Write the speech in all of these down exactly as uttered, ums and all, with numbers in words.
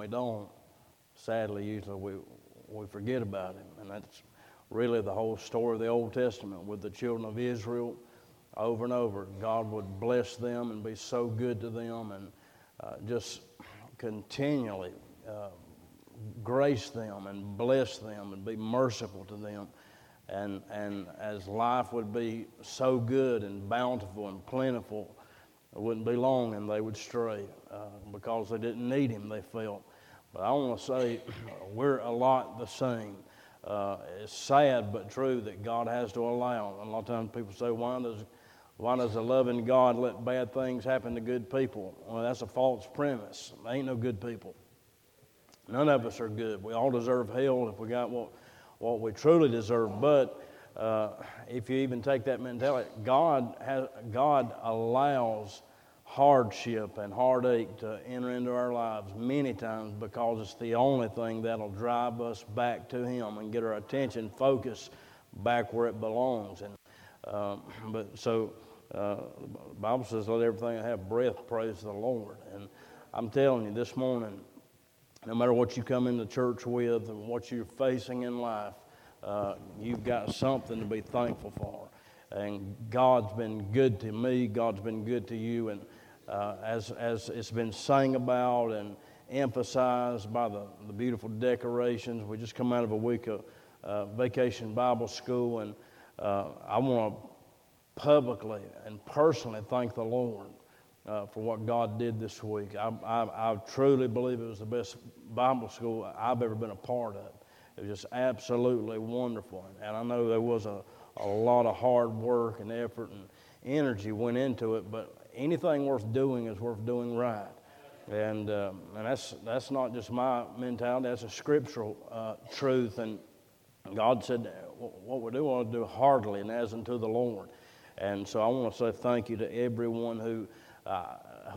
we don't, sadly, usually we, we forget about him. And that's really the whole story of the Old Testament with the children of Israel. Over and over, God would bless them and be so good to them and uh, just continually uh, grace them and bless them and be merciful to them. And, and as life would be so good and bountiful and plentiful, it wouldn't be long and they would stray uh, because they didn't need him, they felt. But I want to say we're a lot the same. Uh, it's sad but true that God has to allow. A lot of times people say, why does Why does a loving God let bad things happen to good people? Well, that's a false premise. There ain't no good people. None of us are good. We all deserve hell if we got what, what we truly deserve. But uh, if you even take that mentality, God has, God allows hardship and heartache to enter into our lives many times because it's the only thing that'll drive us back to Him and get our attention focused back where it belongs. And um, but so. Uh, the Bible says, let everything that have breath praise the Lord. And I'm telling you this morning, no matter what you come into church with and what you're facing in life, uh, you've got something to be thankful for. And God's been good to me. God's been good to you. And uh, as as it's been sang about and emphasized by the, the beautiful decorations, we just come out of a week of uh, Vacation Bible School. And uh, I want to publicly and personally thank the Lord uh, for what God did this week. I, I, I truly believe it was the best Bible school I've ever been a part of. It was just absolutely wonderful. And I know there was a, a lot of hard work and effort and energy went into it, but anything worth doing is worth doing right. And um, and that's that's not just my mentality, that's a scriptural uh, truth. And God said, what we do, we want to do heartily and as unto the Lord. And so I want to say thank you to everyone who uh,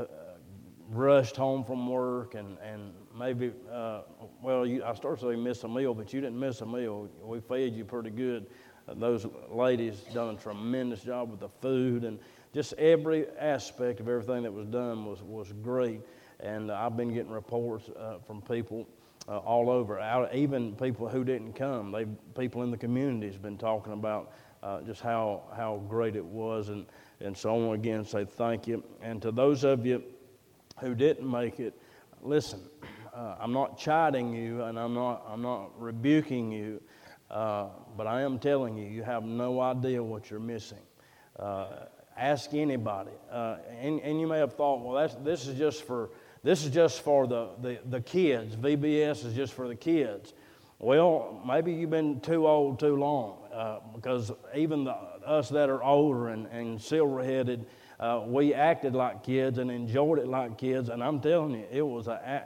rushed home from work and, and maybe, uh, well, you, I started to say miss a meal, but you didn't miss a meal. We fed you pretty good. Uh, those ladies done a tremendous job with the food, and just every aspect of everything that was done was, was great. And I've been getting reports uh, from people uh, all over, out, even people who didn't come. They people in the community has been talking about Uh, just how how great it was, and, and so I want to again say thank you. And to those of you who didn't make it, listen, uh, I'm not chiding you, and I'm not I'm not rebuking you, uh, but I am telling you, you have no idea what you're missing. Uh, ask anybody, uh, and, and you may have thought, well, that's this is just for this is just for the, the, the kids. V B S is just for the kids. Well, maybe you've been too old too long, uh, because even the, us that are older and, and silver-headed, uh, we acted like kids and enjoyed it like kids. And I'm telling you, it was a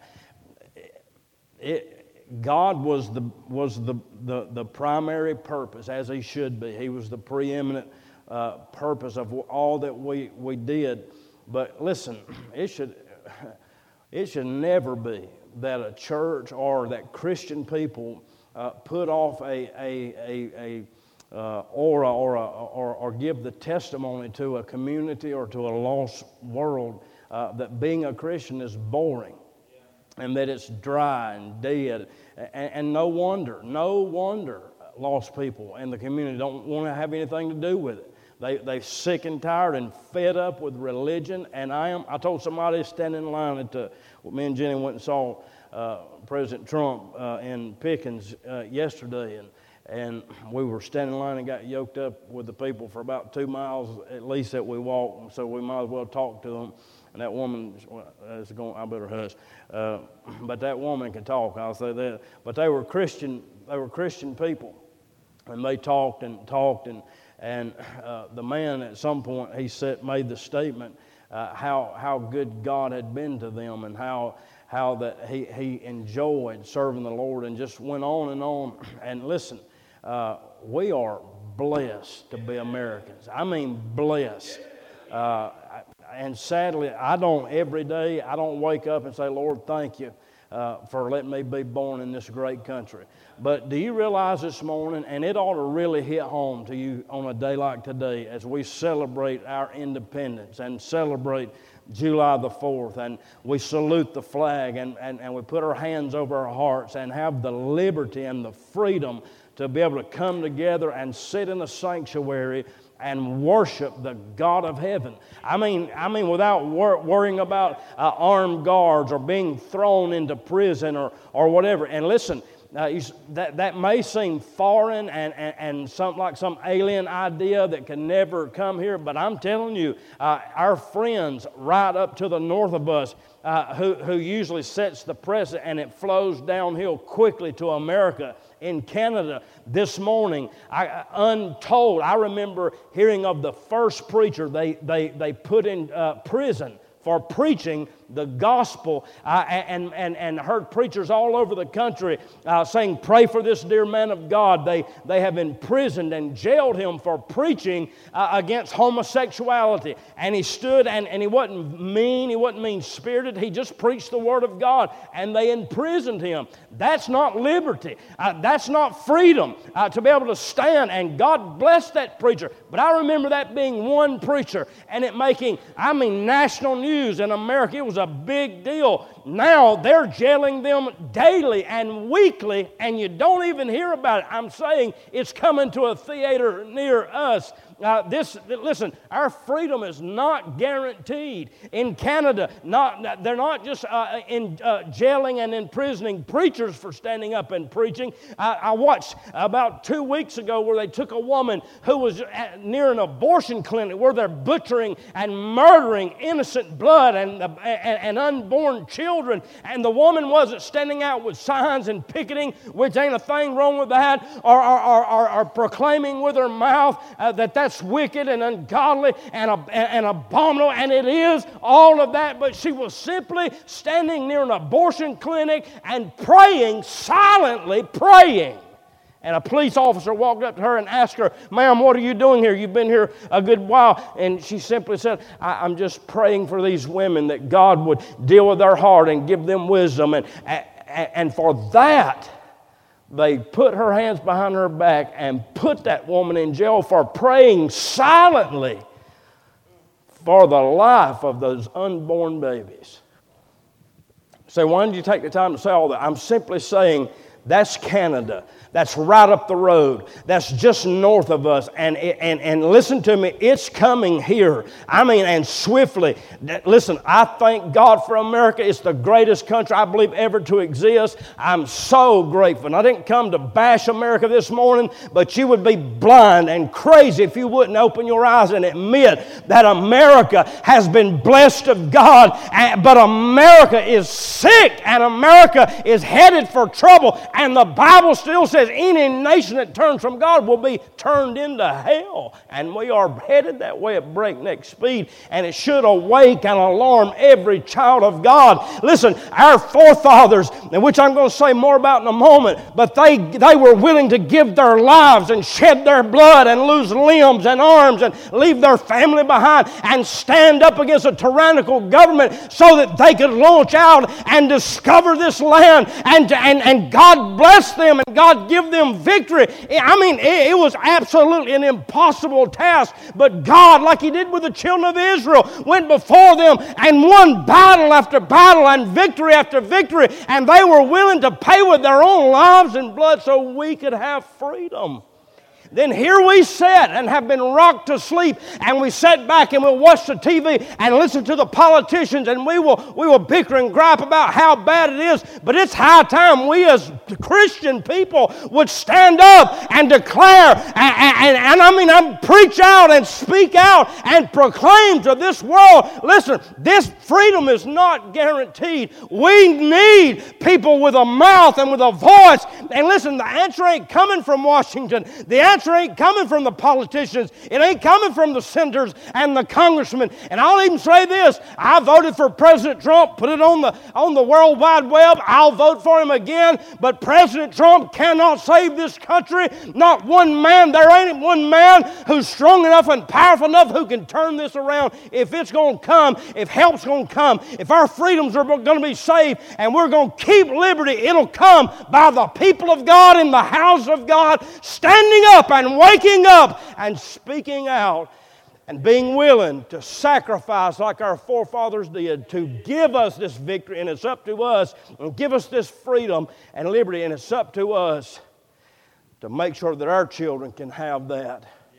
it. God was the was the, the the primary purpose, as He should be. He was the preeminent uh, purpose of all that we we did. But listen, it should it should never be that a church or that Christian people uh, put off a a a, a uh, aura or, a, or or give the testimony to a community or to a lost world uh, that being a Christian is boring, yeah, and that it's dry and dead, and, and no wonder, no wonder lost people in the community don't want to have anything to do with it. They they're sick and tired and fed up with religion. And I am. I told somebody standing in line at the, well, me and Jenny went and saw uh, President Trump uh, in Pickens uh, yesterday, and and we were standing in line and got yoked up with the people for about two miles at least that we walked. So we might as well talk to them. And that woman is going. I better hush. Uh, but that woman can talk. I'll say that. But they were Christian. They were Christian people, and they talked and talked and. And uh, the man at some point, he said, made the statement uh, how how good God had been to them, and how how that he, he enjoyed serving the Lord, and just went on and on. And listen, uh, we are blessed to be Americans. I mean blessed. Uh, and sadly, I don't every day, I don't wake up and say, Lord, thank you uh, for letting me be born in this great country. But do you realize this morning, and it ought to really hit home to you on a day like today as we celebrate our independence and celebrate July the fourth, and we salute the flag, and, and, and we put our hands over our hearts and have the liberty and the freedom to be able to come together and sit in a sanctuary and worship the God of heaven. I mean, I mean, without wor- worrying about uh, armed guards or being thrown into prison or, or whatever. And listen, uh, you, that, that may seem foreign and, and, and some, like some alien idea that can never come here, but I'm telling you, uh, our friends right up to the north of us, uh, who, who usually sets the precedent, and it flows downhill quickly to America. In Canada this morning, I, untold, I remember hearing of the first preacher they, they, they put in uh, prison for preaching the gospel, uh, and, and, and heard preachers all over the country uh, saying, pray for this dear man of God. They, they have imprisoned and jailed him for preaching uh, against homosexuality. And he stood, and, and he wasn't mean, he wasn't mean-spirited, he just preached the Word of God, and they imprisoned him. That's not liberty. Uh, that's not freedom uh, to be able to stand, and God blessed that preacher. But I remember that being one preacher, and it making, I mean, national news in America. It was a big deal. Now they're jailing them daily and weekly, and you don't even hear about it. I'm saying it's coming to a theater near us. Uh, this, listen, our freedom is not guaranteed. In Canada, not, they're not just uh, in uh, jailing and imprisoning preachers for standing up and preaching. I, I watched about two weeks ago where they took a woman who was at, near an abortion clinic where they're butchering and murdering innocent blood and, uh, and, and unborn children. And the woman wasn't standing out with signs and picketing, which ain't a thing wrong with that, or, or, or, or, or proclaiming with her mouth uh, that that That's wicked and ungodly and, and abominable, and it is all of that, but she was simply standing near an abortion clinic and praying, silently praying. And a police officer walked up to her and asked her, ma'am, what are you doing here? You've been here a good while. And she simply said, I, I'm just praying for these women that God would deal with their heart and give them wisdom. And, and, and for that, they put her hands behind her back and put that woman in jail for praying silently for the life of those unborn babies. So why did you take the time to say all that? I'm simply saying that's Canada. That's right up the road. That's just north of us. And, and, and listen to me, it's coming here. I mean, and swiftly. Listen, I thank God for America. It's the greatest country I believe ever to exist. I'm so grateful. And I didn't come to bash America this morning, but you would be blind and crazy if you wouldn't open your eyes and admit that America has been blessed of God, but America is sick and America is headed for trouble. And the Bible still says any nation that turns from God will be turned into hell. And we are headed that way at breakneck speed. And it should awake and alarm every child of God. Listen, our forefathers, which I'm going to say more about in a moment, but they, they were willing to give their lives and shed their blood and lose limbs and arms and leave their family behind and stand up against a tyrannical government so that they could launch out and discover this land. And, and, and God bless them and God give them victory. I mean, it, it was absolutely an impossible task, but God, like He did with the children of Israel, went before them and won battle after battle and victory after victory, and they were willing to pay with their own lives and blood so we could have freedom. Then here we sit and have been rocked to sleep, and we sit back and we'll watch the T V and listen to the politicians, and we will we will bicker and gripe about how bad it is. But it's high time we as Christian people would stand up and declare and, and, and I mean I'm preach out and speak out and proclaim to this world, listen, this freedom is not guaranteed. We need people with a mouth and with a voice. And listen, the answer ain't coming from Washington. The answer ain't coming from the politicians. It ain't coming from the senators and the congressmen. And I'll even say this, I voted for President Trump, put it on the on the World Wide Web. I'll vote for him again. But President Trump cannot save this country. Not one man. There ain't one man who's strong enough and powerful enough who can turn this around. If it's going to come, if help's going to come, if our freedoms are going to be saved and we're going to keep liberty, it'll come by the people of God in the house of God standing up and waking up and speaking out. and being willing to sacrifice like our forefathers did to give us this victory, and it's up to us, and give us this freedom and liberty, and it's up to us to make sure that our children can have that.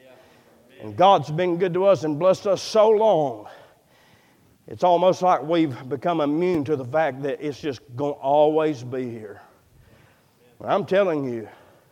And God's been good to us and blessed us so long, it's almost like we've become immune to the fact that it's just going to always be here. But I'm telling you,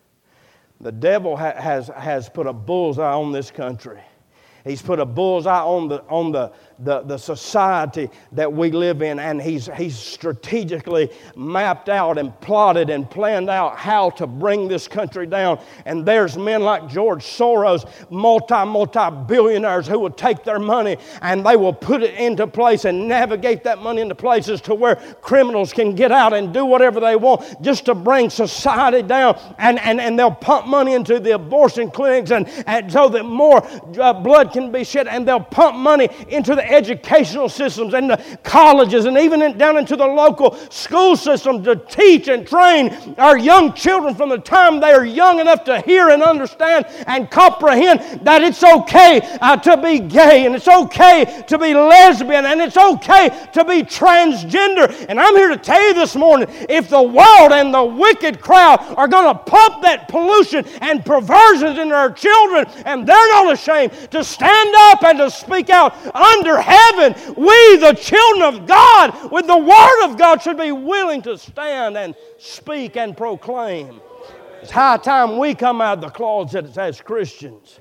the devil ha- has, has put a bullseye on this country. He's put a bullseye on the on the, the, the society that we live in, and he's he's strategically mapped out and plotted and planned out how to bring this country down. And there's men like George Soros, multi, multi-billionaires, who will take their money and they will put it into place and navigate that money into places to where criminals can get out and do whatever they want just to bring society down. And, and, and they'll pump money into the abortion clinics and, and so that more uh, blood can be shed, and they'll pump money into the educational systems and the colleges and even in, down into the local school system to teach and train our young children from the time they are young enough to hear and understand and comprehend that it's okay uh, to be gay, and it's okay to be lesbian, and it's okay to be transgender. And I'm here to tell you this morning, if the world and the wicked crowd are going to pump that pollution and perversions into our children, and they're not ashamed to stand up and to speak out under heaven, we, the children of God, with the Word of God, should be willing to stand and speak and proclaim. It's high time we come out of the closet as Christians.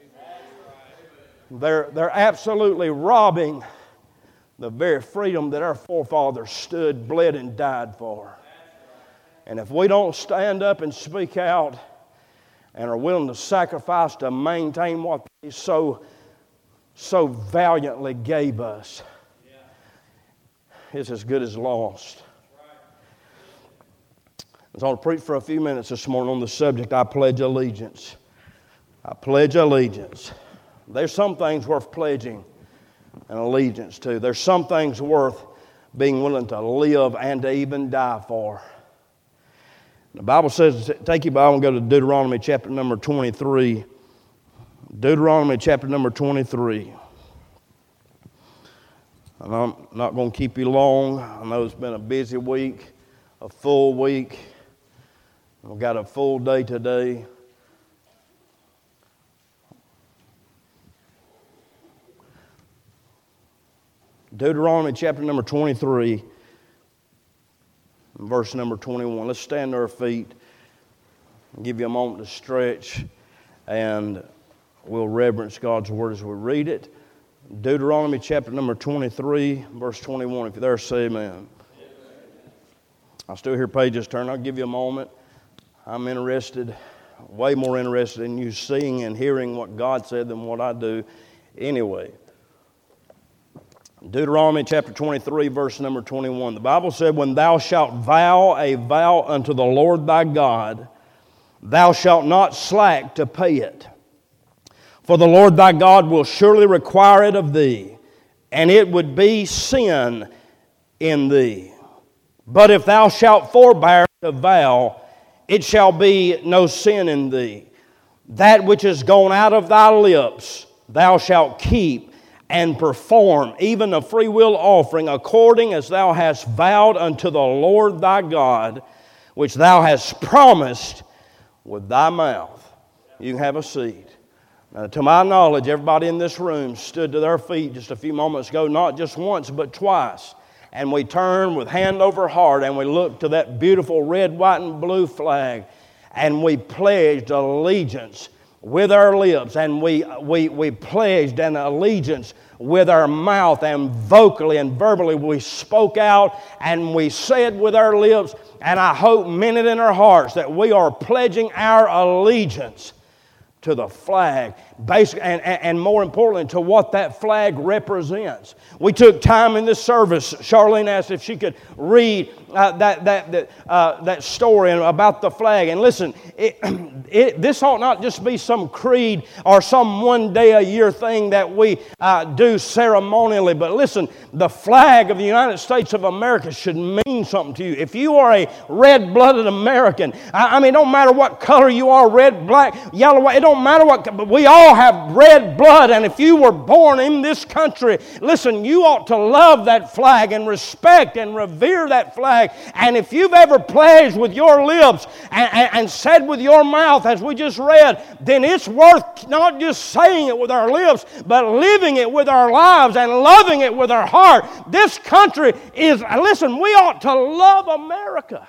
They're, they're absolutely robbing the very freedom that our forefathers stood, bled, and died for. And if we don't stand up and speak out and are willing to sacrifice to maintain what they so so valiantly gave us, it's as good as lost. I was going to preach for a few minutes this morning on the subject, I pledge allegiance. I pledge allegiance. There's some things worth pledging an allegiance to. There's some things worth being willing to live and to even die for. The Bible says, take your Bible and go to Deuteronomy chapter number twenty-three. Deuteronomy chapter number twenty-three. And I'm not going to keep you long. I know it's been a busy week, a full week. We've got a full day today. Deuteronomy chapter number twenty-three, verse number twenty-one. Let's stand to our feet and give you a moment to stretch, and we'll reverence God's Word as we read it. Deuteronomy chapter number twenty-three, verse twenty-one. If you're there, say amen. I'll still hear pages turn. I'll give you a moment. I'm interested, way more interested in you seeing and hearing what God said than what I do anyway. Deuteronomy chapter twenty-three, verse number twenty-one. The Bible said, when thou shalt vow a vow unto the Lord thy God, thou shalt not slack to pay it. For the Lord thy God will surely require it of thee, and it would be sin in thee. But if thou shalt forbear to vow, it shall be no sin in thee. That which is gone out of thy lips, thou shalt keep and perform, even a freewill offering, according as thou hast vowed unto the Lord thy God, which thou hast promised with thy mouth. You can have a seat. Now, to my knowledge, everybody in this room stood to their feet just a few moments ago, not just once, but twice. And we turned with hand over heart and we looked to that beautiful red, white, and blue flag, and we pledged allegiance with our lips, and we, we, we pledged an allegiance with our mouth, and vocally and verbally we spoke out and we said with our lips, and I hope meant it in our hearts, that we are pledging our allegiance to the flag, basically, and, and, and more importantly, to what that flag represents. We took time in this service. Charlene asked if she could read uh, that that that, uh, that story about the flag. And listen, it, it, this ought not just be some creed or some one day a year thing that we uh, do ceremonially. But listen, the flag of the United States of America should mean something to you. If you are a red-blooded American, I, I mean, it don't matter what color you are, red, black, yellow, white, it don't matter what, but we all have red blood. And if you were born in this country, listen, you ought to love that flag and respect and revere that flag. And if you've ever pledged with your lips and, and, and said with your mouth, as we just read, then it's worth not just saying it with our lips, but living it with our lives and loving it with our heart. This country is, listen, we ought to love America.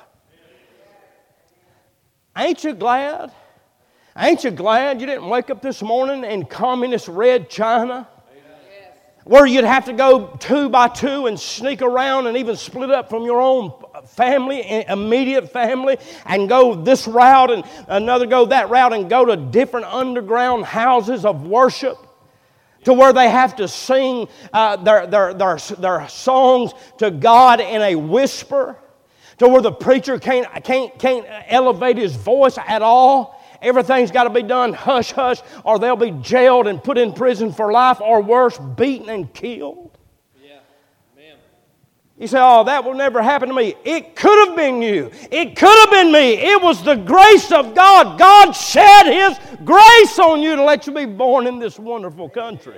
Ain't you glad? Ain't you glad you didn't wake up this morning in communist red China? Where you'd have to go two by two and sneak around and even split up from your own family, immediate family, and go this route and another go that route and go to different underground houses of worship, to where they have to sing uh, their, their, their, their songs to God in a whisper, to where the preacher can't, can't, can't elevate his voice at all. Everything's got to be done hush hush, or they'll be jailed and put in prison for life, or worse, beaten and killed. Yeah. Amen. You say, oh, that will never happen to me. It could have been you. It could have been me. It was the grace of God. God shed His grace on you to let you be born in this wonderful country.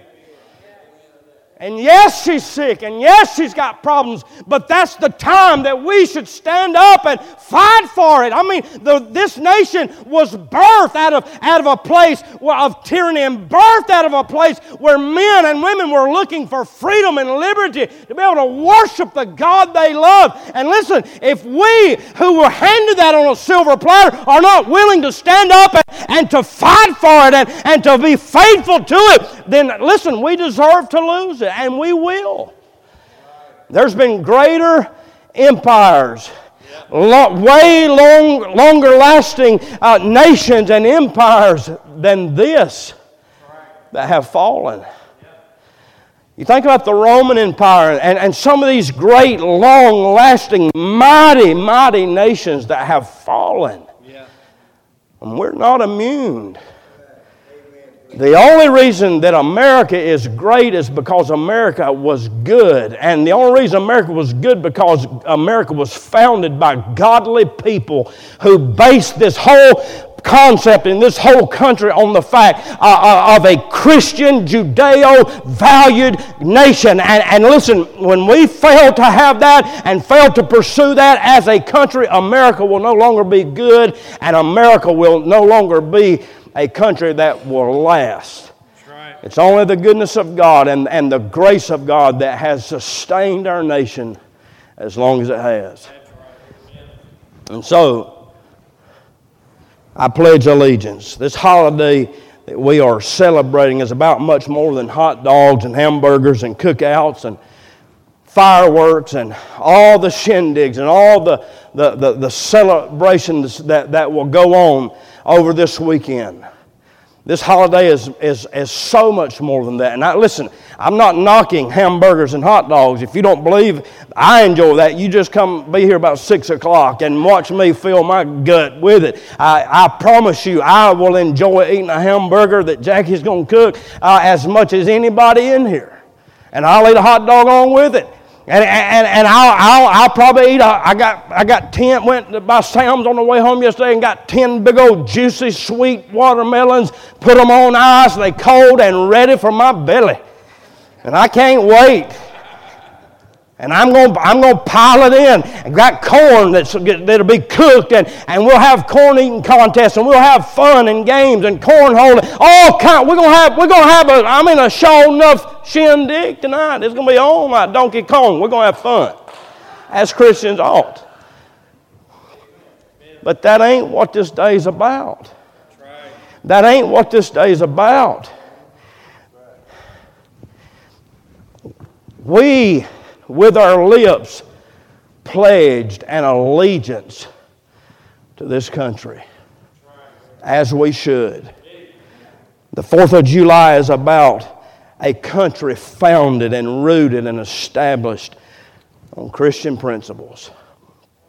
And yes, she's sick, and yes, she's got problems, but that's the time that we should stand up and fight for it. I mean, the, this nation was birthed out of, out of a place of tyranny, and birthed out of a place where men and women were looking for freedom and liberty to be able to worship the God they love. And listen, if we who were handed that on a silver platter are not willing to stand up and, and to fight for it and, and to be faithful to it, then listen, we deserve to lose it. And we will. There's been greater empires, lo- way long, longer lasting uh, nations and empires than this that have fallen. You think about the Roman Empire and, and some of these great, long-lasting, mighty, mighty nations that have fallen. And we're not immune. The only reason that America is great is because America was good. And the only reason America was good because America was founded by godly people who based this whole concept in this whole country on the fact uh, of a Christian, Judeo-valued nation. And, and listen, when we fail to have that and fail to pursue that as a country, America will no longer be good, and America will no longer be a country that will last. That's right. It's only the goodness of God and, and the grace of God that has sustained our nation as long as it has. That's right. And so, I pledge allegiance. This holiday that we are celebrating is about much more than hot dogs and hamburgers and cookouts and fireworks and all the shindigs and all the, the, the, the celebrations that, that will go on over this weekend. This holiday is, is, is so much more than that. And I, listen, I'm not knocking hamburgers and hot dogs. If you don't believe I enjoy that, you just come be here about six o'clock and watch me fill my gut with it. I, I promise you, I will enjoy eating a hamburger that Jackie's going to cook uh, as much as anybody in here. And I'll eat a hot dog along with it. And and and I'll I'll I'll probably eat. A, I got I got ten. Went by Sam's on the way home yesterday and got ten big old juicy sweet watermelons. Put them on ice. They cold and ready for my belly, and I can't wait. And I'm going I'm going to pile it in. And got corn that's that'll be cooked, and, and we'll have corn eating contests, and we'll have fun and games and cornhole. All kind. We're gonna have we're gonna have a I mean a show enough shindig tonight. It's gonna be on like Donkey Kong. We're gonna have fun, as Christians ought. But that ain't what this day's about. That ain't what this day's about. We, with our lips, pledged an allegiance to this country, as we should. The fourth of July is about a country founded and rooted and established on Christian principles.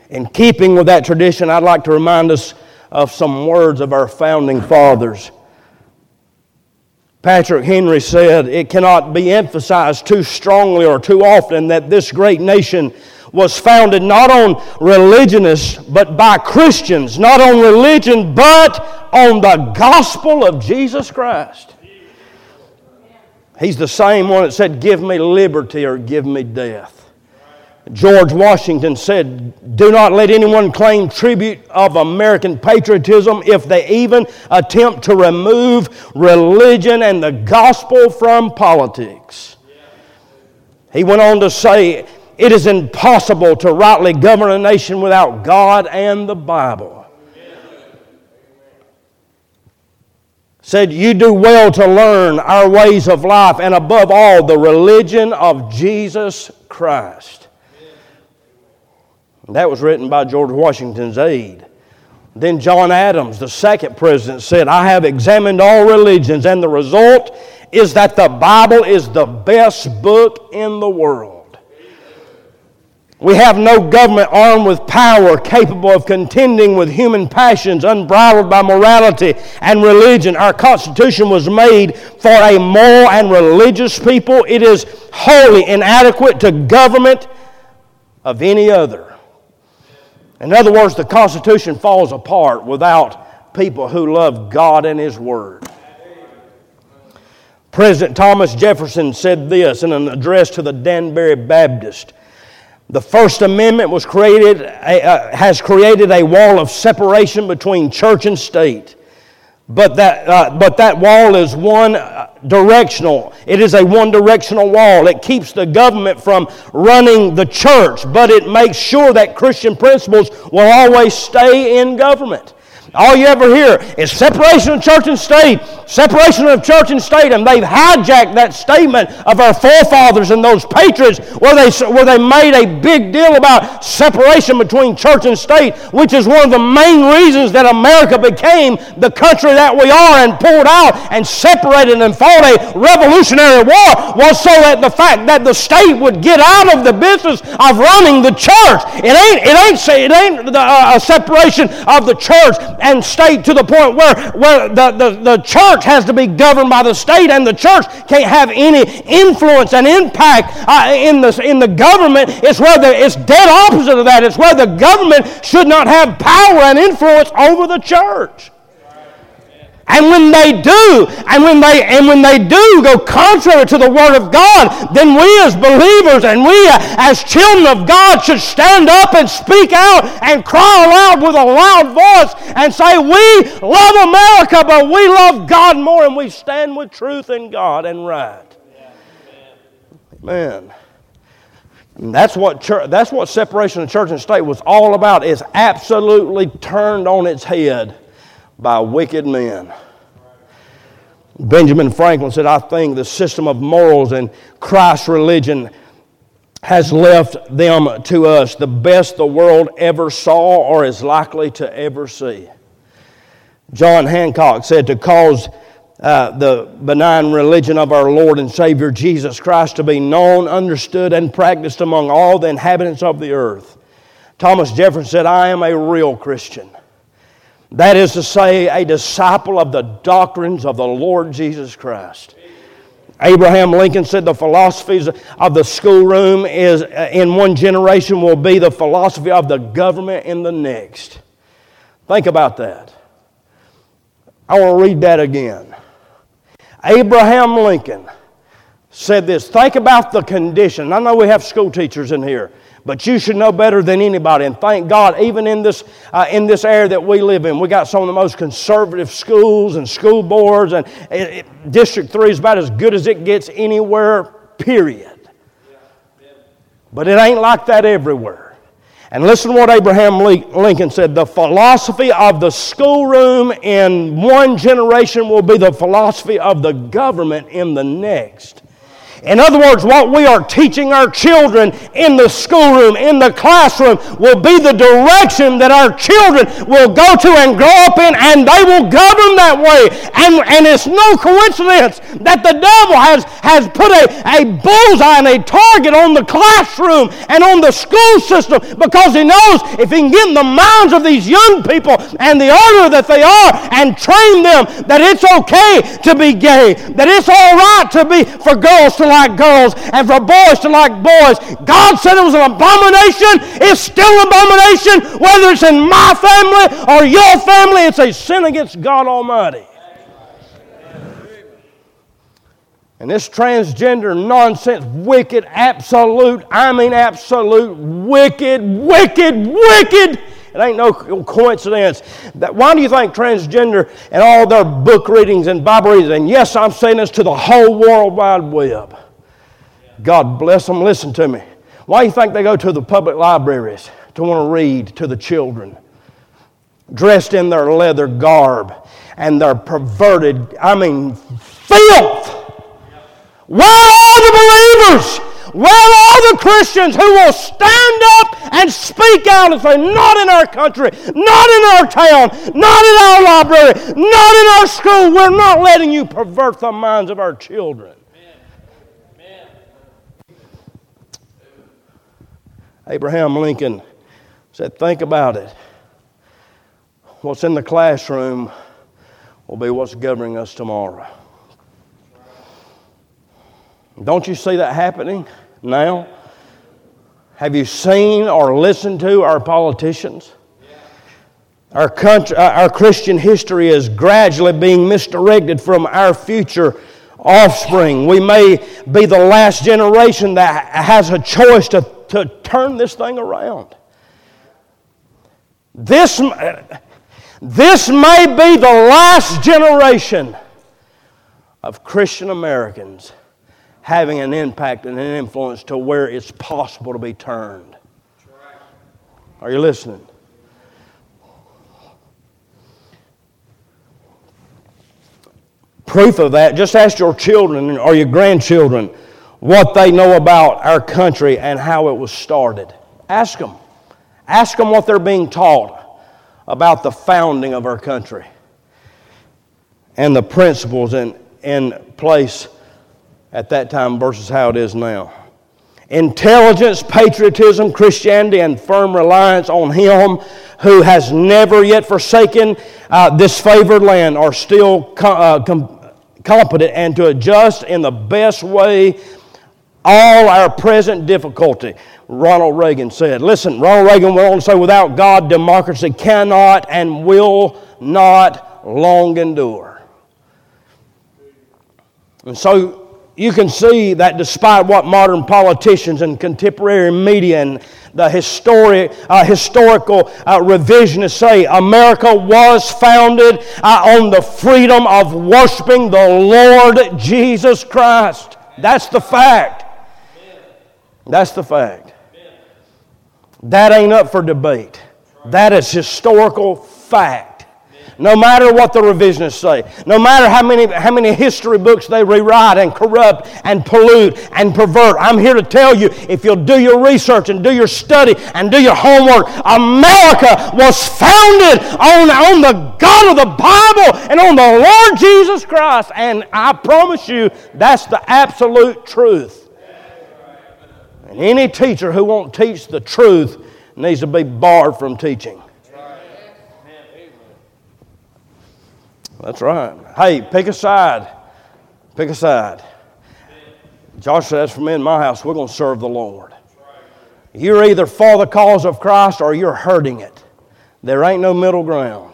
In keeping with that tradition, I'd like to remind us of some words of our founding fathers. Patrick Henry said, "It cannot be emphasized too strongly or too often that this great nation was founded not on religionists, but by Christians, not on religion, but on the gospel of Jesus Christ." He's the same one that said, "Give me liberty or give me death." George Washington said, "Do not let anyone claim tribute of American patriotism if they even attempt to remove religion and the gospel from politics." He went on to say, "It is impossible to rightly govern a nation without God and the Bible." Said, "You do well to learn our ways of life and above all the religion of Jesus Christ." That was written by George Washington's aide. Then John Adams, the second president, said, "I have examined all religions, and the result is that the Bible is the best book in the world." We have no government armed with power capable of contending with human passions, unbridled by morality and religion. Our Constitution was made for a moral and religious people. It is wholly inadequate to government of any other. In other words, the Constitution falls apart without people who love God and His Word. President Thomas Jefferson said this in an address to the Danbury Baptist: "The First Amendment was created, uh, has created a wall of separation between church and state. But that, uh, but that wall is one directional. It is a one-directional wall. It keeps the government from running the church, but it makes sure that Christian principles will always stay in government." All you ever hear is separation of church and state, separation of church and state, and they've hijacked that statement of our forefathers and those patriots where they, where they made a big deal about separation between church and state, which is one of the main reasons that America became the country that we are and pulled out and separated and fought a revolutionary war, was so that the fact that the state would get out of the business of running the church. It ain't, it ain't, it ain't the, uh, a separation of the church and state to the point where, where the, the, the church has to be governed by the state, and the church can't have any influence and impact uh, in, the, in the government. It's where the, it's dead opposite of that. It's where the government should not have power and influence over the church. And when they do, and when they and when they do go contrary to the Word of God, then we as believers and we as children of God should stand up and speak out and cry aloud with a loud voice and say, "We love America, but we love God more, and we stand with truth and God and right." Amen. And that's what church, that's what separation of church and state was all about. It's absolutely turned on its head by wicked men. Benjamin Franklin said, "I think the system of morals and Christ's religion has left them to us the best the world ever saw or is likely to ever see." John Hancock said, "To cause uh, the benign religion of our Lord and Savior Jesus Christ to be known, understood, and practiced among all the inhabitants of the earth." Thomas Jefferson said, "I am a real Christian. That is to say, a disciple of the doctrines of the Lord Jesus Christ." Abraham Lincoln said, "The philosophies of the schoolroom is in one generation will be the philosophy of the government in the next." Think about that. I want to read that again. Abraham Lincoln said this. Think about the condition. I know we have school teachers in here, but you should know better than anybody. And thank God, even in this uh, in this area that we live in, we got some of the most conservative schools and school boards, and it, it, District three is about as good as it gets anywhere, period. But it ain't like that everywhere. And listen to what Abraham Lincoln said. "The philosophy of the schoolroom in one generation will be the philosophy of the government in the next." In other words, what we are teaching our children in the schoolroom, in the classroom, will be the direction that our children will go to and grow up in, and they will govern that way. And, and it's no coincidence that the devil has, has put a, a bullseye and a target on the classroom and on the school system, because he knows if he can get in the minds of these young people and the order that they are and train them that it's okay to be gay, that it's all right to be for girls to like girls and for boys to like boys. God said it was an abomination. It's still an abomination. Whether it's in my family or your family, it's a sin against God Almighty. And this transgender nonsense, wicked, absolute, I mean absolute, wicked, wicked, wicked. It ain't no coincidence. That, why do you think transgender and all their book readings and Bible readings, and yes, I'm saying this to the whole World Wide Web. God bless them, listen to me. Why do you think they go to the public libraries to want to read to the children? Dressed in their leather garb and their perverted, I mean, filth. Where are the believers? Where are the Christians who will stand up and speak out and say, not in our country, not in our town, not in our library, not in our school. We're not letting you pervert the minds of our children. Amen. Abraham Lincoln said, think about it. What's in the classroom will be what's governing us tomorrow. Don't you see that happening now? Have you seen or listened to our politicians? Our country, our Christian history is gradually being misdirected from our future offspring. We may be the last generation that has a choice to, to turn this thing around. This, this may be the last generation of Christian Americans having an impact and an influence to where it's possible to be turned. Are you listening? Proof of that, just ask your children or your grandchildren what they know about our country and how it was started. Ask them. Ask them what they're being taught about the founding of our country and the principles in, in place at that time versus how it is now. Intelligence, patriotism, Christianity, and firm reliance on Him who has never yet forsaken uh, this favored land are still com- uh, com- competent and to adjust in the best way all our present difficulty. Ronald Reagan said. Listen, Ronald Reagan went on to say, without God, democracy cannot and will not long endure. And so you can see that despite what modern politicians and contemporary media and the historic, uh, historical uh, revisionists say, America was founded uh, on the freedom of worshiping the Lord Jesus Christ. That's the fact. That's the fact. That ain't up for debate. That is historical fact. No matter what the revisionists say, no matter how many, how many history books they rewrite and corrupt and pollute and pervert, I'm here to tell you, if you'll do your research and do your study and do your homework, America was founded on, on the God of the Bible and on the Lord Jesus Christ. And I promise you, that's the absolute truth. And any teacher who won't teach the truth needs to be barred from teaching. That's right. Hey, pick a side. Pick a side. Josh said, as for me and my house, we're going to serve the Lord. You're either for the cause of Christ or you're hurting it. There ain't no middle ground.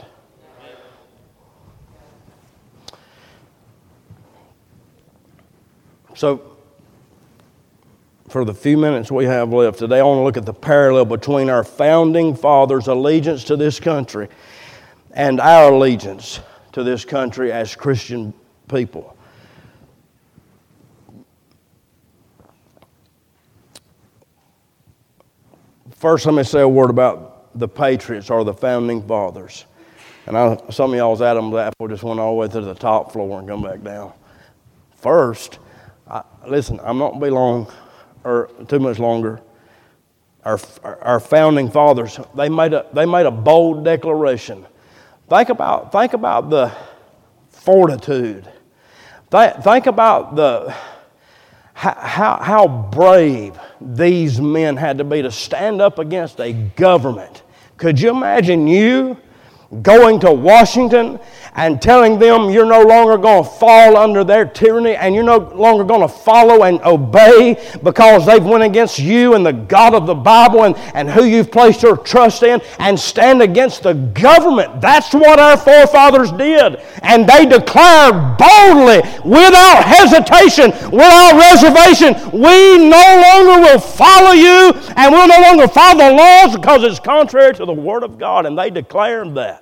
So, for the few minutes we have left today, I want to look at the parallel between our founding fathers' allegiance to this country and our allegiance to this country as Christian people. First, let me say a word about the patriots or the founding fathers. And I, some of y'all's Adam's apple just went all the way to the top floor and come back down. First, I, listen, I'm not going to be long or too much longer. Our, our founding fathers, they made a they made a bold declaration. Think about think about the fortitude. Think, think about the how how brave these men had to be to stand up against a government. Could you imagine you going to Washington and telling them you're no longer going to fall under their tyranny and you're no longer going to follow and obey because they've went against you and the God of the Bible and, and who you've placed your trust in, and stand against the government? That's what our forefathers did. And they declared boldly, without hesitation, without reservation, we no longer will follow you and we'll no longer follow the laws because it's contrary to the Word of God. And they declared that.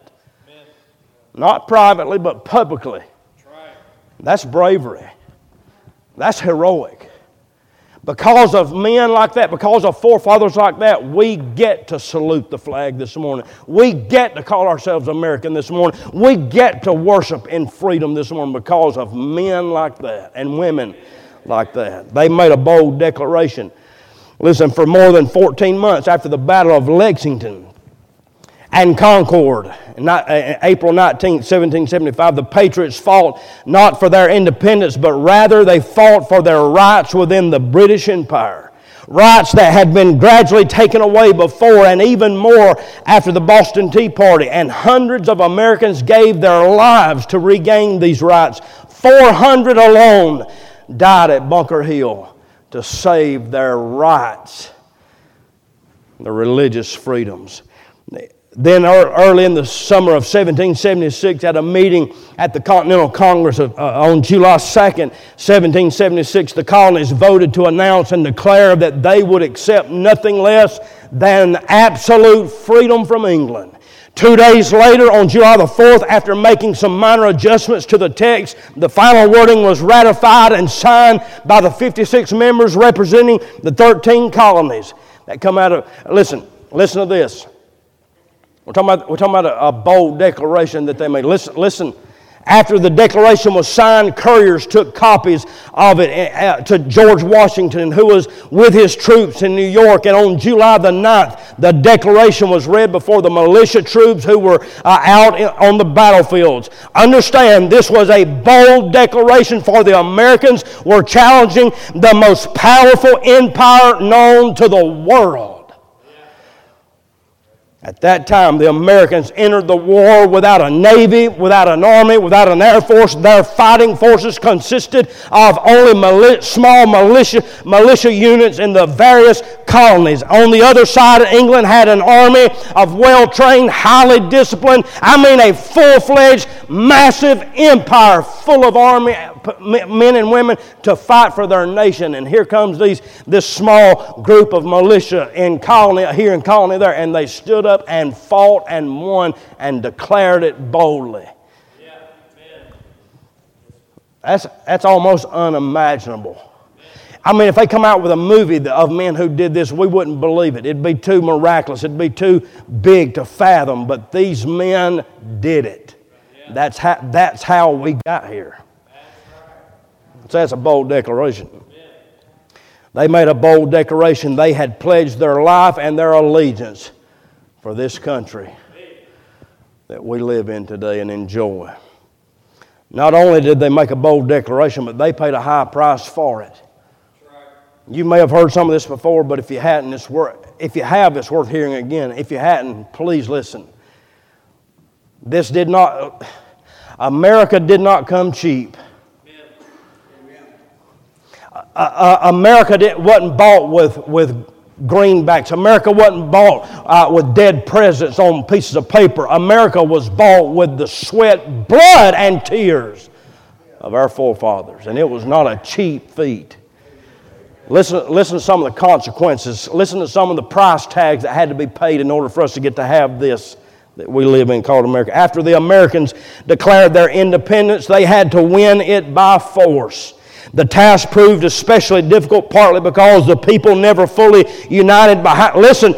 Not privately, but publicly. That's bravery. That's heroic. Because of men like that, because of forefathers like that, we get to salute the flag this morning. We get to call ourselves American this morning. We get to worship in freedom this morning because of men like that and women like that. They made a bold declaration. Listen, for more than fourteen months after the Battle of Lexington and Concord, April nineteenth, seventeen seventy-five, the Patriots fought not for their independence, but rather they fought for their rights within the British Empire. Rights that had been gradually taken away before, and even more after the Boston Tea Party. And hundreds of Americans gave their lives to regain these rights. four hundred alone died at Bunker Hill to save their rights, the religious freedoms. Then early in the summer of seventeen seventy-six, at a meeting at the Continental Congress of, uh, on July second, seventeen seventy-six, the colonies voted to announce and declare that they would accept nothing less than absolute freedom from England. Two days later, on July the fourth, after making some minor adjustments to the text, the final wording was ratified and signed by the fifty-six members representing the thirteen colonies that come out of... Listen, listen to this. We're talking about, we're talking about a, a bold declaration that they made. Listen, listen. After the declaration was signed, couriers took copies of it to George Washington, who was with his troops in New York. And on July the ninth, the declaration was read before the militia troops who were uh, out in, on the battlefields. Understand, this was a bold declaration, for the Americans were challenging the most powerful empire known to the world. At that time, the Americans entered the war without a navy, without an army, without an air force. Their fighting forces consisted of only mili- small militia, militia units in the various colonies. On the other side, England had an army of well-trained, highly disciplined, I mean a full-fledged, massive empire full of army men and women to fight for their nation. And here comes these this small group of militia in colony here in colony there, and they stood up and fought and won and declared it boldly. Yeah, man. That's that's almost unimaginable. I mean, if they come out with a movie of men who did this, we wouldn't believe it. It'd be too miraculous. It'd be too big to fathom. But these men did it. Yeah. That's how that's how we got here. So that's a bold declaration. They made a bold declaration. They had pledged their life and their allegiance for this country that we live in today and enjoy. Not only did they make a bold declaration, but they paid a high price for it. You may have heard some of this before, but if you hadn't, it's worth, if you have, it's worth hearing again. If you hadn't, please listen. This did not, America did not come cheap. Uh, uh, America didn't, wasn't bought with, with greenbacks. America wasn't bought uh, with dead presidents on pieces of paper. America was bought with the sweat, blood, and tears of our forefathers. And it was not a cheap feat. Listen, listen to some of the consequences. Listen to some of the price tags that had to be paid in order for us to get to have this that we live in called America. After the Americans declared their independence, they had to win it by force. The task proved especially difficult, partly because the people never fully united behind. Listen,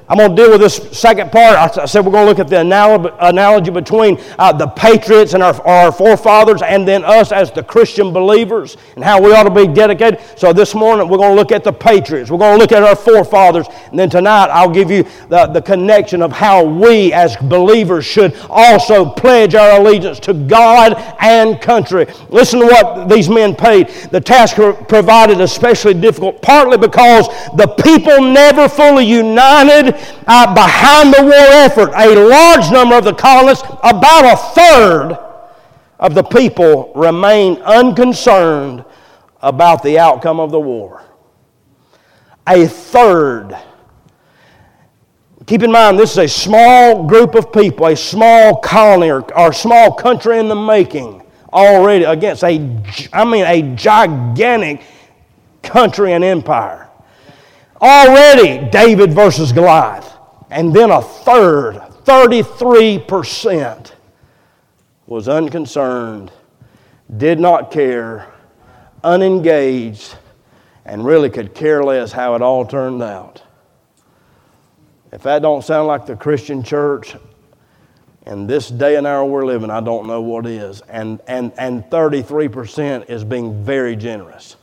I'm going to deal with this second part. I said we're going to look at the analogy between uh, the patriots and our, our forefathers and then us as the Christian believers and how we ought to be dedicated. So this morning we're going to look at the patriots. We're going to look at our forefathers. And then tonight I'll give you the, the connection of how we as believers should also pledge our allegiance to God and country. Listen to what these men paid. The task provided especially difficult, partly because the people never fully united Uh, behind the war effort. A large number of the colonists, about a third of the people, remained unconcerned about the outcome of the war. A third. Keep in mind, this is a small group of people, a small colony or, or small country in the making already against a, I mean, a gigantic country and empire. Already David versus Goliath. And then a third, thirty-three percent, was unconcerned, did not care, unengaged, and really could care less how it all turned out. If that don't sound like the Christian church in this day and hour we're living, I don't know what is. And, and, and thirty-three percent is being very generous.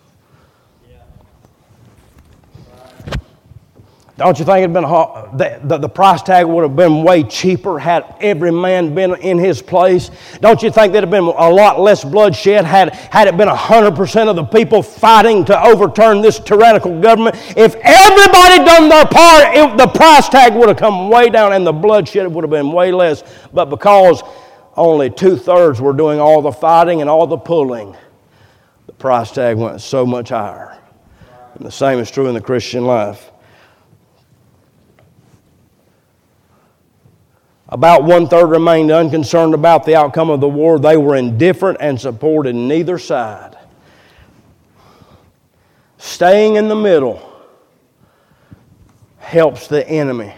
Don't you think it'd been the, the, the price tag would have been way cheaper had every man been in his place? Don't you think there'd have been a lot less bloodshed had, had it been one hundred percent of the people fighting to overturn this tyrannical government? If everybody done their part, it, the price tag would have come way down and the bloodshed would have been way less. But because only two-thirds were doing all the fighting and all the pulling, the price tag went so much higher. And the same is true in the Christian life. About one-third remained unconcerned about the outcome of the war. They were indifferent and supported neither side. Staying in the middle helps the enemy.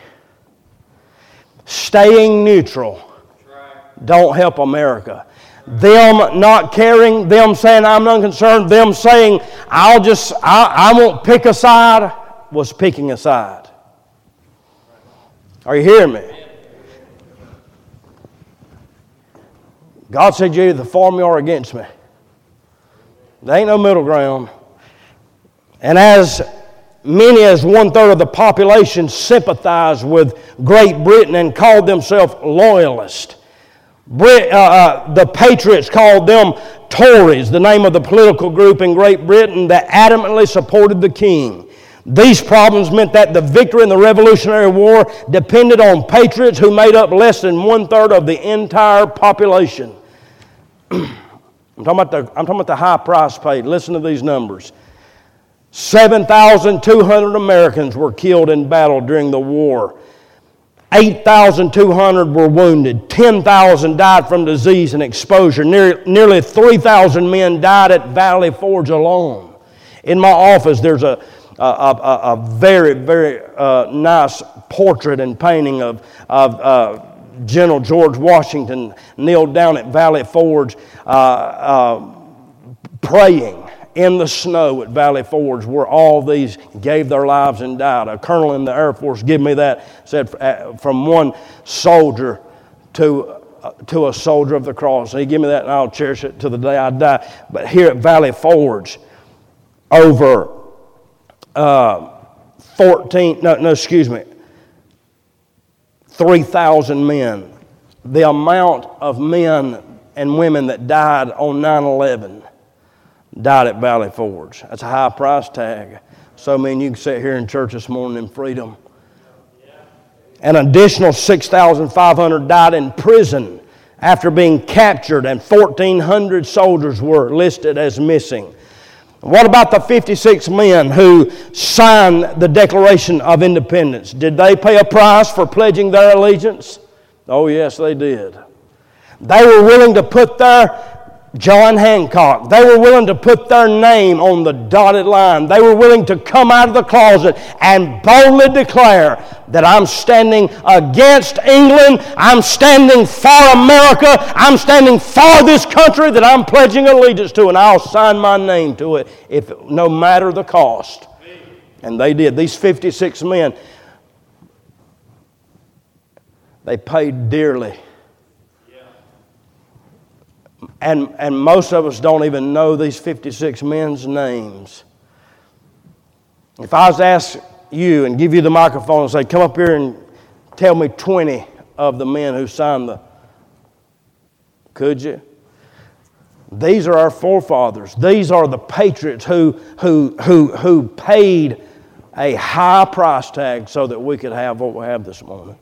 Staying neutral don't help America. Them not caring, them saying I'm unconcerned, them saying I'll just, I, I won't pick a side, was picking a side. Are you hearing me? God said you're either for me or against me. There ain't no middle ground. And as many as one-third of the population sympathized with Great Britain and called themselves loyalists. Brit, uh, uh, the Patriots called them Tories, the name of the political group in Great Britain that adamantly supported the king. These problems meant that the victory in the Revolutionary War depended on patriots who made up less than one-third of the entire population. I'm talking about the, I'm talking about the high price paid. Listen to these numbers. seven thousand two hundred Americans were killed in battle during the war. eight thousand two hundred were wounded. ten thousand died from disease and exposure. Near, nearly three thousand men died at Valley Forge alone. In my office, there's a, a, a, a very, very uh, nice portrait and painting of, of uh, General George Washington kneeled down at Valley Forge uh, uh, praying in the snow at Valley Forge where all these gave their lives and died. A colonel in the Air Force gave me that, said from one soldier to, uh, to a soldier of the cross. And he gave me that and I'll cherish it to the day I die. But here at Valley Forge, over uh, fourteen, no, no, excuse me, three thousand men. The amount of men and women that died on nine eleven died at Valley Forge. That's a high price tag. So, I mean, you can sit here in church this morning in freedom. An additional six thousand five hundred died in prison after being captured, and fourteen hundred soldiers were listed as missing. What about the fifty-six men who signed the Declaration of Independence? Did they pay a price for pledging their allegiance? Oh, yes, they did. They were willing to put their John Hancock. They were willing to put their name on the dotted line. They were willing to come out of the closet and boldly declare that I'm standing against England. I'm standing for America. I'm standing for this country that I'm pledging allegiance to, and I'll sign my name to it if no matter the cost. And they did. These fifty-six men. They paid dearly. And, and most of us don't even know these fifty-six men's names. If I was to ask you and give you the microphone and say, come up here and tell me twenty of the men who signed the, could you? These are our forefathers. These are the patriots who, who, who, who paid a high price tag so that we could have what we have this morning.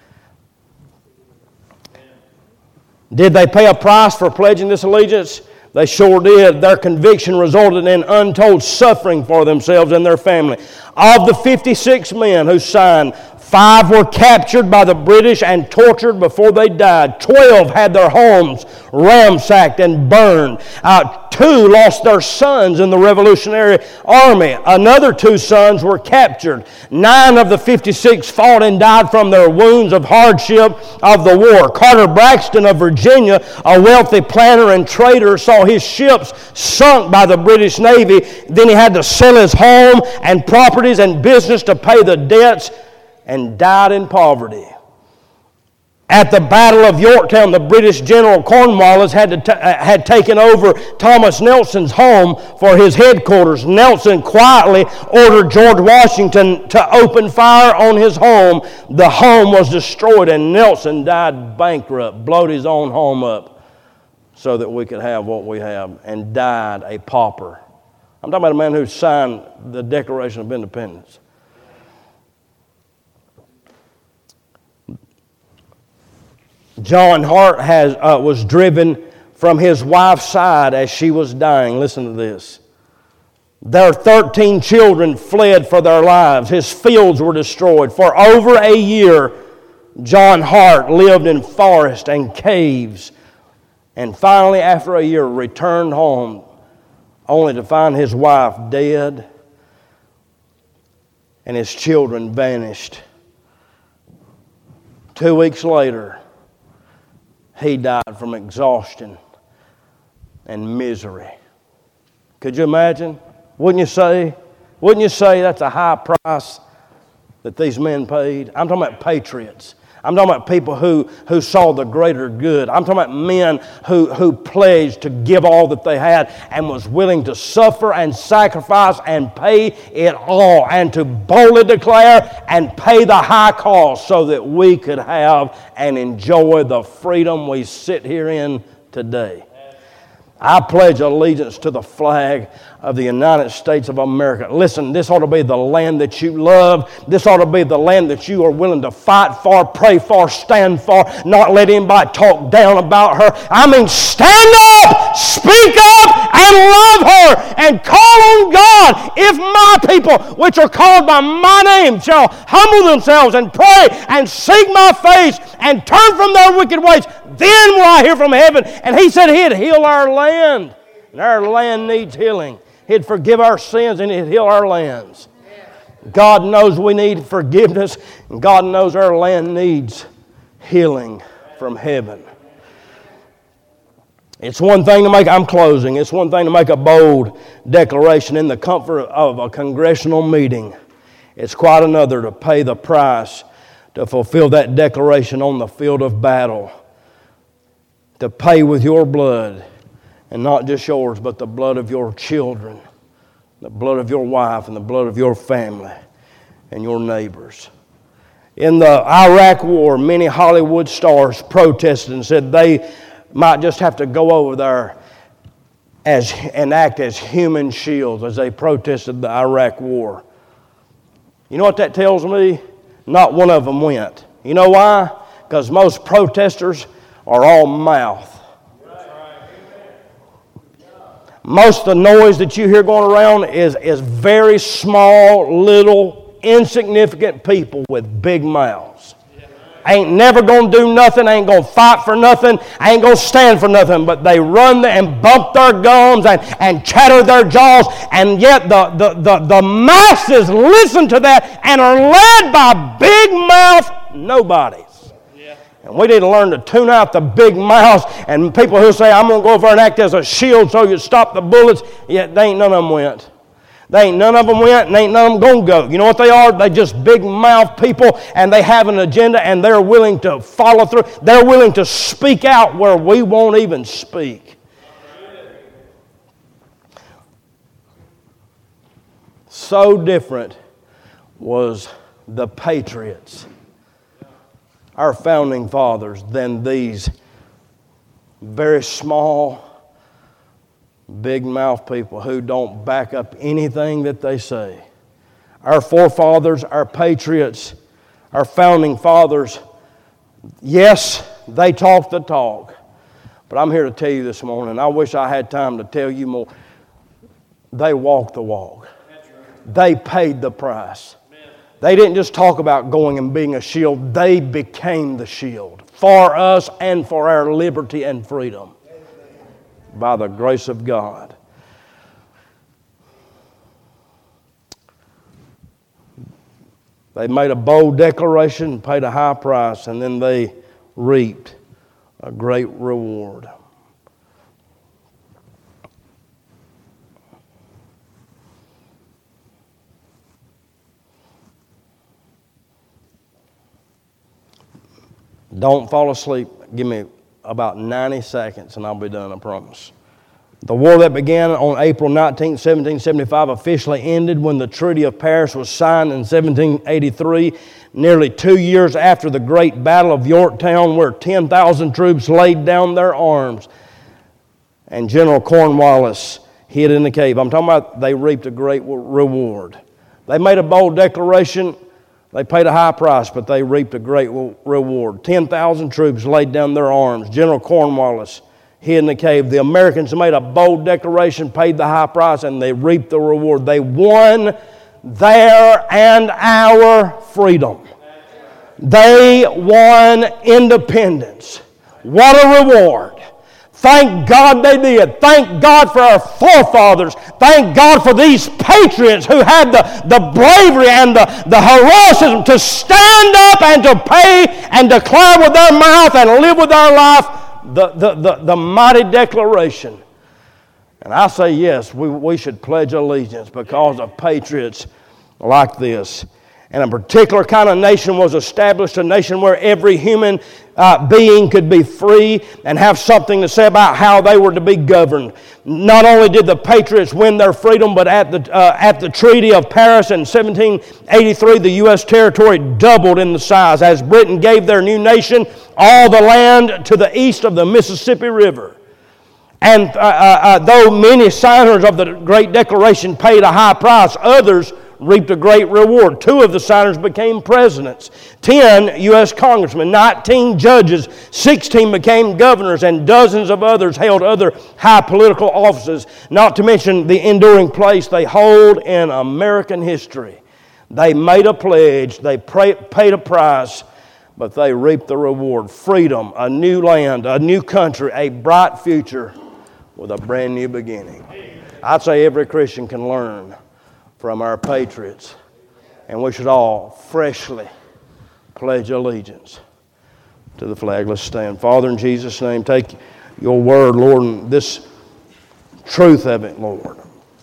Did they pay a price for pledging this allegiance? They sure did. Their conviction resulted in untold suffering for themselves and their family. Of the fifty-six men who signed, five were captured by the British and tortured before they died. Twelve had their homes ransacked and burned. Uh, two lost their sons in the Revolutionary Army. Another two sons were captured. Nine of the fifty-six fought and died from their wounds of hardship of the war. Carter Braxton of Virginia, a wealthy planter and trader, saw his ships sunk by the British Navy. Then he had to sell his home and properties and business to pay the debts, and died in poverty. At the Battle of Yorktown, the British General Cornwallis had, to t- had taken over Thomas Nelson's home for his headquarters. Nelson quietly ordered George Washington to open fire on his home. The home was destroyed, and Nelson died bankrupt, blowed his own home up so that we could have what we have, and died a pauper. I'm talking about a man who signed the Declaration of Independence. John Hart has, uh, was driven from his wife's side as she was dying. Listen to this. Their thirteen children fled for their lives. His fields were destroyed. For over a year, John Hart lived in forests and caves, and finally, after a year, returned home only to find his wife dead and his children vanished. Two weeks later, he died from exhaustion and misery. Could you imagine? Wouldn't you say? Wouldn't you say that's a high price that these men paid? I'm talking about patriots. I'm talking about people who, who saw the greater good. I'm talking about men who, who pledged to give all that they had and was willing to suffer and sacrifice and pay it all, and to boldly declare and pay the high cost so that we could have and enjoy the freedom we sit here in today. I pledge allegiance to the flag of the United States of America. Listen, this ought to be the land that you love. This ought to be the land that you are willing to fight for, pray for, stand for, not let anybody talk down about her. I mean, stand up, speak up, and love her, and call on God. If my people, which are called by my name, shall humble themselves and pray and seek my face and turn from their wicked ways, then will I hear from heaven. And he said he'd heal our land. And our land needs healing. He'd forgive our sins and he'd heal our lands. God knows we need forgiveness. And God knows our land needs healing from heaven. It's one thing to make, I'm closing, it's one thing to make a bold declaration in the comfort of a congressional meeting. It's quite another to pay the price to fulfill that declaration on the field of battle. To pay with your blood, and not just yours, but the blood of your children, the blood of your wife, and the blood of your family and your neighbors. In the Iraq War, many Hollywood stars protested and said they might just have to go over there as and act as human shields as they protested the Iraq War. You know what that tells me? Not one of them went. You know why? Because most protesters are all mouth. Most of the noise that you hear going around is, is very small, little, insignificant people with big mouths. Ain't never going to do nothing, ain't going to fight for nothing, ain't going to stand for nothing, but they run and bump their gums and, and chatter their jaws, and yet the, the, the, the masses listen to that and are led by big mouth nobodies. And we need to learn to tune out the big mouths and people who say, I'm going to go over and act as a shield so you stop the bullets, yet they ain't none of them went. They ain't none of them went, and ain't none of them going to go. You know what they are? They just big mouth people, and they have an agenda, and they're willing to follow through. They're willing to speak out where we won't even speak. So different was the patriots, our founding fathers, than these very small, big mouth people who don't back up anything that they say. Our forefathers, our patriots, our founding fathers, yes, they talk the talk. But I'm here to tell you this morning, I wish I had time to tell you more. They walked the walk. They paid the price. They didn't just talk about going and being a shield. They became the shield for us and for our liberty and freedom by the grace of God. They made a bold declaration, paid a high price, and then they reaped a great reward. Don't fall asleep. Give me about ninety seconds and I'll be done, I promise. The war that began on April nineteenth, seventeen seventy-five officially ended when the Treaty of Paris was signed in seventeen eighty-three, nearly two years after the great Battle of Yorktown, where ten thousand troops laid down their arms and General Cornwallis hid in the cave. I'm talking about they reaped a great reward. They made a bold declaration. They paid a high price, but they reaped a great reward. ten thousand troops laid down their arms. General Cornwallis hid in the cave. The Americans made a bold declaration, paid the high price, and they reaped the reward. They won their and our freedom. They won independence. What a reward. Thank God they did. Thank God for our forefathers. Thank God for these patriots who had the, the bravery and the, the heroism to stand up and to pay and declare with their mouth and live with their life the, the, the, the mighty declaration. And I say yes, we, we should pledge allegiance because of patriots like this. And a particular kind of nation was established, a nation where every human uh, being could be free and have something to say about how they were to be governed. Not only did the patriots win their freedom, but at the, uh, at the Treaty of Paris in seventeen eighty-three, the U S territory doubled in the size as Britain gave their new nation all the land to the east of the Mississippi River. And uh, uh, uh, though many signers of the Great Declaration paid a high price, others reaped a great reward. Two of the signers became presidents. Ten U S congressmen, nineteen judges, sixteen became governors, and dozens of others held other high political offices, not to mention the enduring place they hold in American history. They made a pledge, they paid a price, but they reaped the reward. Freedom, a new land, a new country, a bright future with a brand new beginning. I'd say every Christian can learn from our patriots, and we should all freshly pledge allegiance to the flag. Let's stand. Father, in Jesus' name, take your word, Lord, and this truth of it, Lord.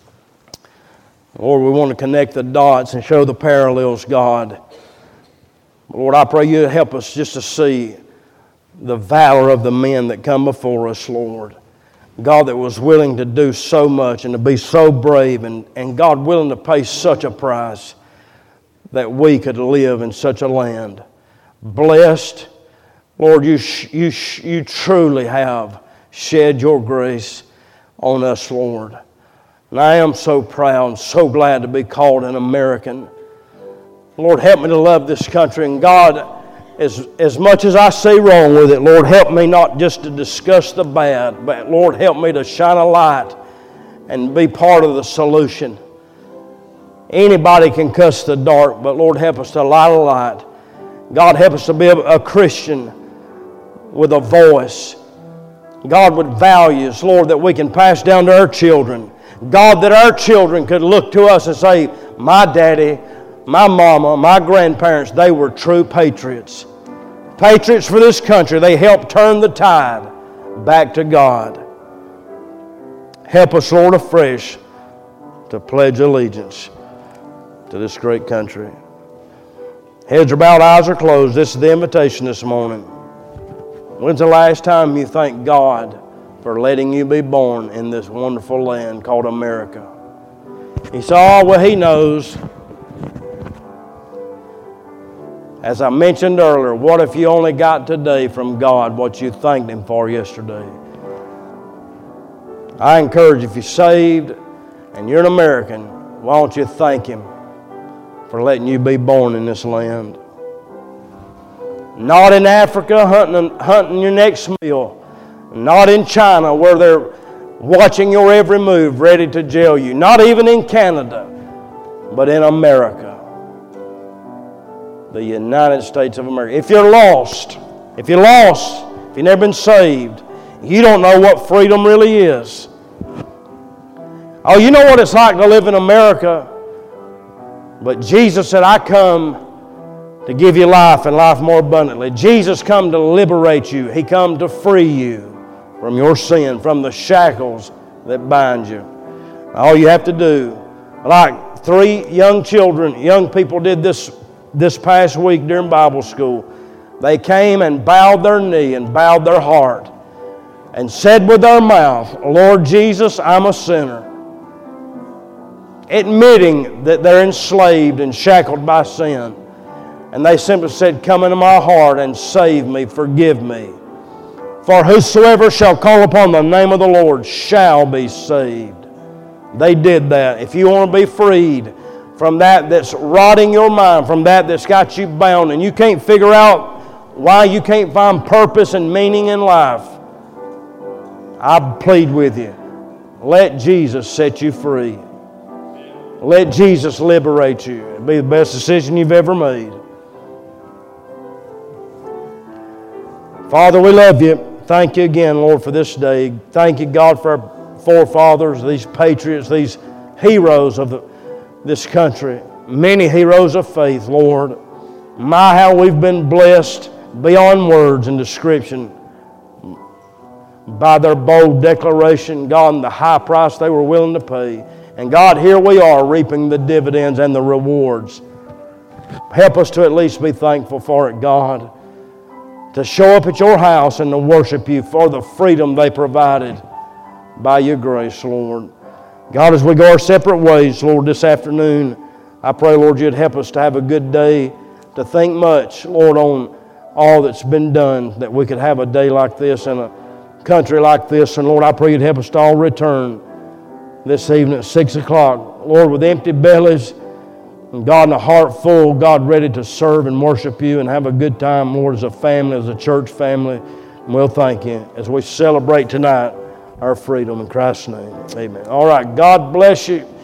Lord, we want to connect the dots and show the parallels, God. Lord, I pray you help us just to see the valor of the men that come before us, Lord. God that was willing to do so much and to be so brave, and, and God willing to pay such a price that we could live in such a land. Blessed, Lord, you, you, you truly have shed your grace on us, Lord. And I am so proud and so glad to be called an American. Lord, help me to love this country. And God, As, as much as I see wrong with it, Lord, help me not just to discuss the bad, but Lord, help me to shine a light and be part of the solution. Anybody can cuss the dark, but Lord, help us to light a light. God, help us to be a, a Christian with a voice. God, with values, Lord, that we can pass down to our children. God, that our children could look to us and say, my daddy, my mama, my grandparents, they were true patriots. Patriots for this country. They helped turn the tide back to God. Help us, Lord, afresh to pledge allegiance to this great country. Heads are bowed, eyes are closed. This is the invitation this morning. When's the last time you thanked God for letting you be born in this wonderful land called America? He said, oh, well, He knows. As I mentioned earlier, what if you only got today from God what you thanked Him for yesterday? I encourage you, if you're saved and you're an American, why don't you thank Him for letting you be born in this land? Not in Africa hunting, hunting your next meal. Not in China where they're watching your every move, ready to jail you. Not even in Canada, but in America. The United States of America. If you're lost, if you're lost, if you've never been saved, you don't know what freedom really is. Oh, you know what it's like to live in America. But Jesus said, I come to give you life and life more abundantly. Jesus come to liberate you. He come to free you from your sin, from the shackles that bind you. All you have to do, like three young children, young people did this this past week during Bible school. They came and bowed their knee and bowed their heart and said with their mouth, Lord Jesus, I'm a sinner. Admitting that they're enslaved and shackled by sin. And they simply said, come into my heart and save me, forgive me. For whosoever shall call upon the name of the Lord shall be saved. They did that. If you want to be freed from that that's rotting your mind, from that that's got you bound, and you can't figure out why you can't find purpose and meaning in life, I plead with you, let Jesus set you free. Let Jesus liberate you. It'll be the best decision you've ever made. Father, we love you. Thank you again, Lord, for this day. Thank you, God, for our forefathers, these patriots, these heroes of the this country, many heroes of faith, Lord. My, how we've been blessed beyond words and description by their bold declaration, God, and the high price they were willing to pay. And God, here we are reaping the dividends and the rewards. Help us to at least be thankful for it, God, to show up at your house and to worship you for the freedom they provided by your grace, Lord. God, as we go our separate ways, Lord, this afternoon, I pray, Lord, you'd help us to have a good day, to think much, Lord, on all that's been done, that we could have a day like this in a country like this. And Lord, I pray you'd help us to all return this evening at six o'clock, Lord, with empty bellies, and God, and a heart full, God, ready to serve and worship you and have a good time, Lord, as a family, as a church family. And we'll thank you as we celebrate tonight our freedom in Christ's name. Amen. All right. God bless you.